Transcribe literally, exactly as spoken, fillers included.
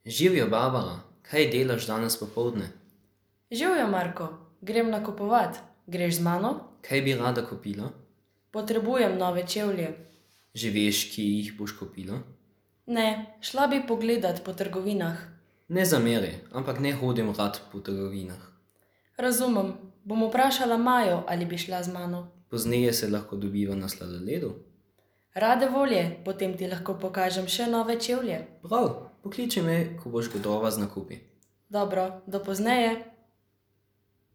Živijo, Barbara, kaj delaš danes popoldne? Živjo, Marko, grem nakupovat. Greš z mano? Kaj bi rada kupila? Potrebujem nove čevlje. Že veš, kje jih boš kupila? Ne, šla bi pogledat po trgovinah. Ne zameri, ampak ne hodim rad po trgovinah. Razumem, bom vprašala Majo, ali bi šla z mano. Pozneje se lahko dobiva na sladoledu. Rade volje, potem ti lahko pokažem še nove čevlje. Prav, pokliči me, ko boš gotova z nakupi. Dobro, do pozneje.